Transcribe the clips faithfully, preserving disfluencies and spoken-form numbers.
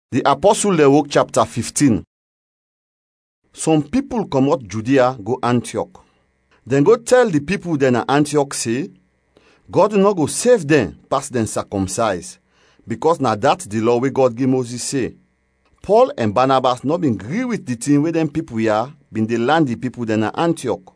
The Apostle dem work chapter fifteen. Some people comot Judea go Antioch. Dem go tell the people dem na Antioch say, God no go save dem pass dem circumcise, because na that the law wey God give Moses say. Paul and Barnabas no bin gree with the thing wey dem people here bin dey land the people dem na Antioch.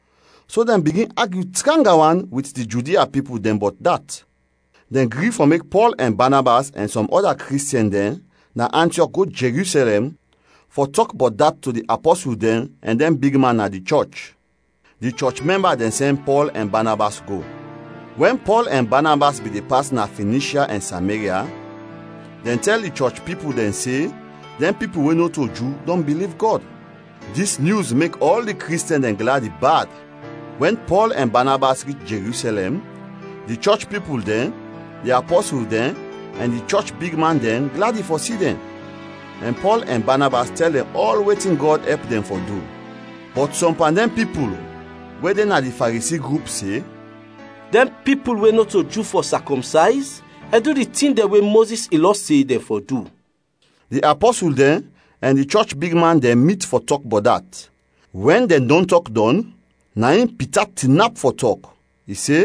So dem begin argue tranga one with the Judea people dem about that. Dem gree for make Paul and Barnabas and some other Christian dem na Antioch go Jerusalem for talk about that to the apostle dem and them big man at the church. The church member then send Paul and Barnabas go. When Paul and Barnabas be the pass na Phoenicia and Samaria, then tell the church people then say, them people wey no to Jew don't believe God. This news make all the Christians and glad it bad. When Paul and Barnabas reach Jerusalem, the church people then, the apostle then, and the church big man then glad for see them. And Paul and Barnabas tell them all waiting God help them for do. But some of them people, where they na the Pharisee group say, them people wey not to Jew for circumcise, and do the thing that way Moses he law say them for do. The apostle then and the church big man then meet for talk about that. When they don't talk done, na him Peter tinap for talk. He say,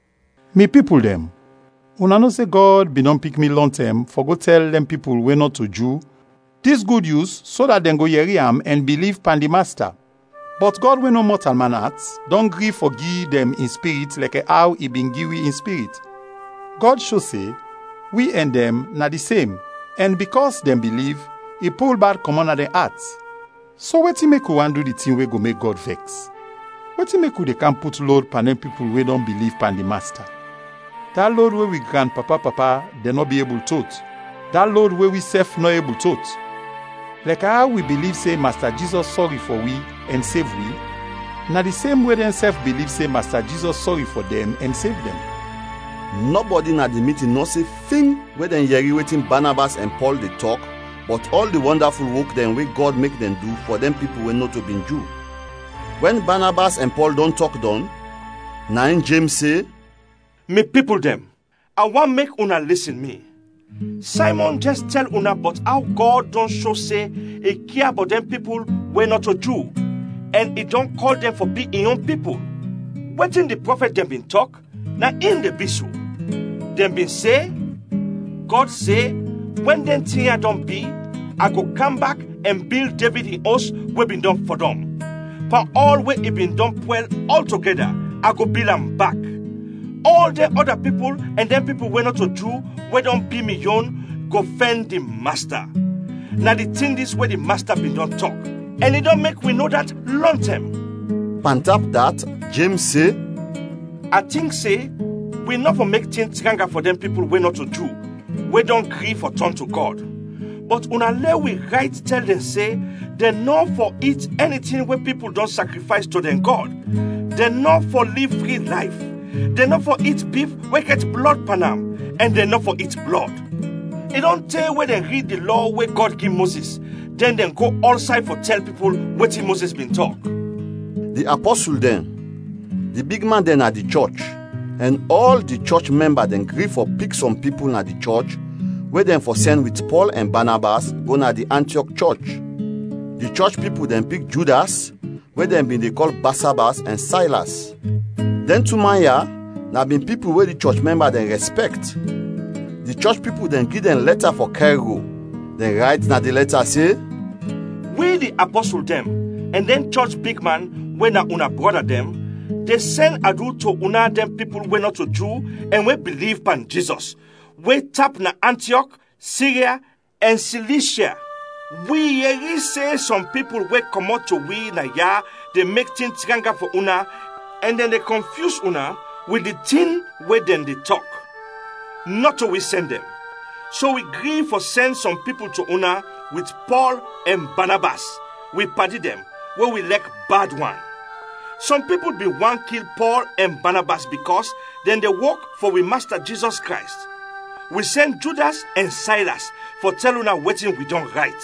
Me people them. Una know say God be don pick me long term for go tell them people we not to Jew this good news so that them go hear am and believe pan the master. But God we no mortal man hearts don't gree for give them in spirit like how he been give we in spirit. God show say we and them na the same, and because them believe, he pull bad common at their hearts. So wetin make we wan do the thing we go make God vex? Wetin make we they can put load pan them people we don't believe pan the master? That load where we grandpapa papa they not be able to. That load where we self not able to. Like how we believe say Master Jesus sorry for we and save we. Now the same way them self believe say Master Jesus sorry for them and save them. Nobody na the meeting no say thing where them hear waiting Barnabas and Paul they talk, but all the wonderful work them way God make them do for them people when not to be Jew. When Barnabas and Paul don't talk done, now James say, Me people them, I want make una listen me. Simon just tell una about how God don't show say he care about them people when not a Jew, and he don't call them for be his own people. Wetin the prophet them been talk, na in the be so. Them been say, God say, when them thing don't be, I go come back and build David in house we been done for them. For all we he been done well all together, I go build them back. All the other people and them people we not to Jew, we don't be me own, go fend the master. Now the thing this way the master been don't talk, and it don't make we know that long term. Pantap that, James say, I think say, we not for make things stronger for them people we not to Jew, we don't grieve for turn to God. But una let we right tell them say, they not for eat anything where people don't sacrifice to them God. They not for live free life. They not for eat beef where get blood panam, and they not for eat blood. It don't tell where they read the law where God give Moses, then they go all side for tell people what Moses been talk. The apostle then, the big man then at the church, and all the church members then agree for pick some people at the church, where then for send with Paul and Barnabas go na the Antioch church. The church people then pick Judas, where then been they call Barsabbas and Silas. Then to Maya, now been people where the church member then respect. The church people then give them letter for Cairo. Then write na the letter say, We the apostle them, and then church big man, when na una brother them, they send adu to una them people we not to Jew, and we believe pan Jesus. We tap na Antioch, Syria, and Cilicia. We hear say some people we come out to we na ya, they make things stronger for una, and then they confuse una with the thing where then they talk. Not to we send them. So we agree for send some people to una with Paul and Barnabas. We party them where we like bad one. Some people be want kill Paul and Barnabas because then they work for we Master Jesus Christ. We send Judas and Silas for tell una waiting we don't write.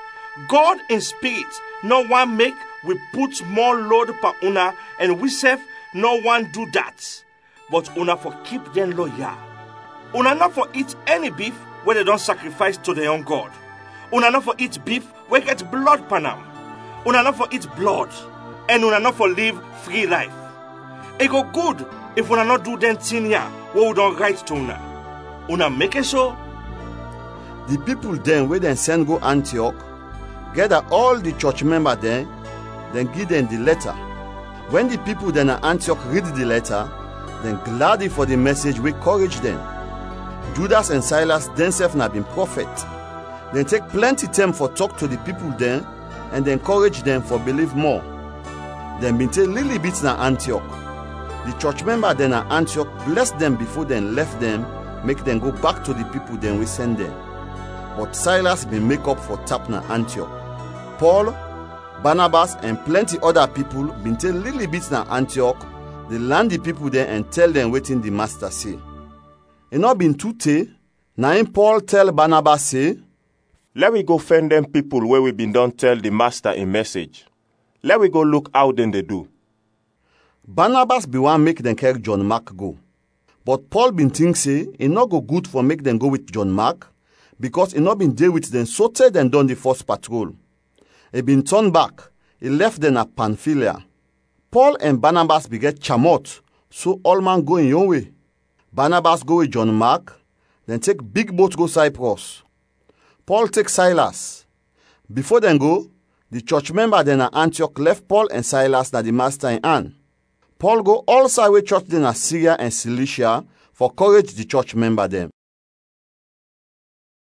God in spirit, no one make we put more load per una, and we say no one do that. But una for keep them loyal. Una not for eat any beef where they don't sacrifice to their own God. Una no for eat beef wey get blood pan am. Una no for eat blood, and una no for live free life. E go good if una no do them thing here wey we don write to una. Una make it so. The people then wey dem send go Antioch gather all the church member dem, then give them the letter. When the people then at Antioch read the letter, then gladly for the message we encourage them. Judas and Silas themselves na been prophet. Then take plenty time for talk to the people then, and then encourage them for believe more. Then been take little bit na Antioch. The church member then at Antioch bless them before then left them, make them go back to the people then we send them. But Silas been make up for tap na Antioch. Paul, Barnabas, and plenty other people been take little bit na Antioch. They land the people there and tell them wetin the master say. E not been too tey, na him Paul tell Barnabas say, let we go find them people where we been done tell the master a message. Let we go look how then they do. Barnabas be wan make them carry John Mark go. But Paul been think say, e not go good for make them go with John Mark, because e not been dey with them so tey them done the first patrol. E been turn back, e left them at Pamphylia. Paul and Barnabas be get chamot, so all man go in your way. Barnabas go with John Mark, then take big boat go Cyprus. Paul take Silas. Before them go, the church member then at Antioch left Paul and Silas na the master in hand. Paul go all side way church then at Syria and Cilicia for encourage the church member them.